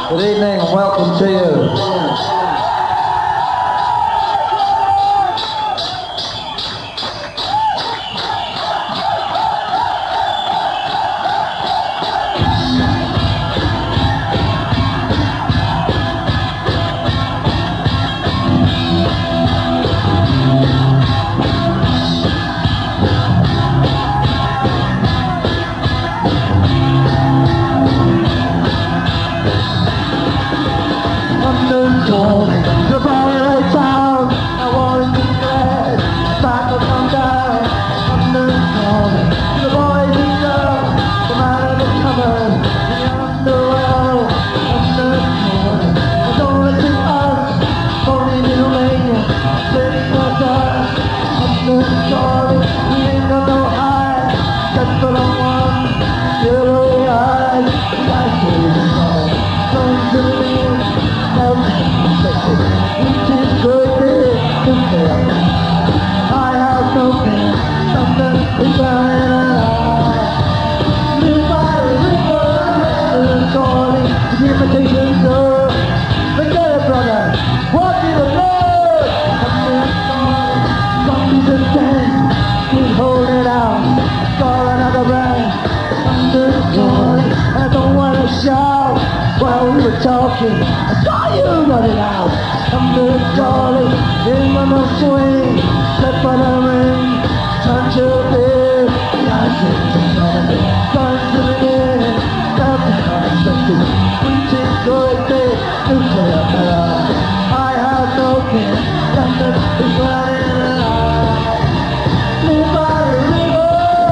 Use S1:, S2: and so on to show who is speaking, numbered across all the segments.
S1: Good evening and welcome to you. The boy town, I want to be glad. Back will come down. Under the corner, the boys and girls, the man of the cupboard, the underworld. Under the corner, I don't want to us, only little mania, sitting with us. Under the corner, we ain't got no hide, just for the one, little eyes. I see the sun, going to the wind, which is good to feel. I have no pain, something is burning alive. Live by the river, calling the invitations of. Forget it, brother, walk in the blood. Zombies and tanks, keep holding out. Call another brand, under the door. I don't wanna shout while we were talking. I saw you running out. I'm the darling in my swing. Step on the ring, touch your bed. I said to somebody, start to begin. Stop the unexpected. We take good day, nuclear power. I have no care. London is running alive. Live by the river.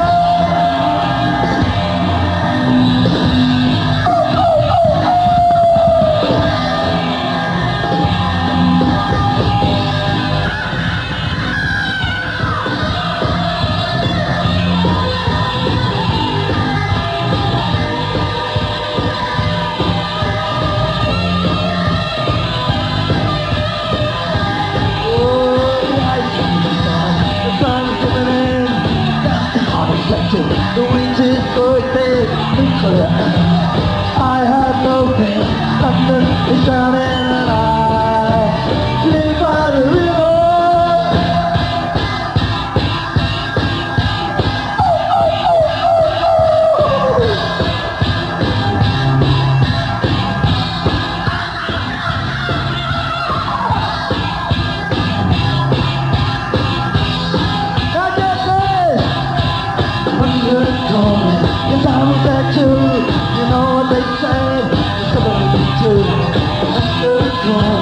S1: The wind is birthday, nuclear. I have no pain, London is drowning and I live by the river. Yes, I was there too. You know what they said, it's somebody too. Under the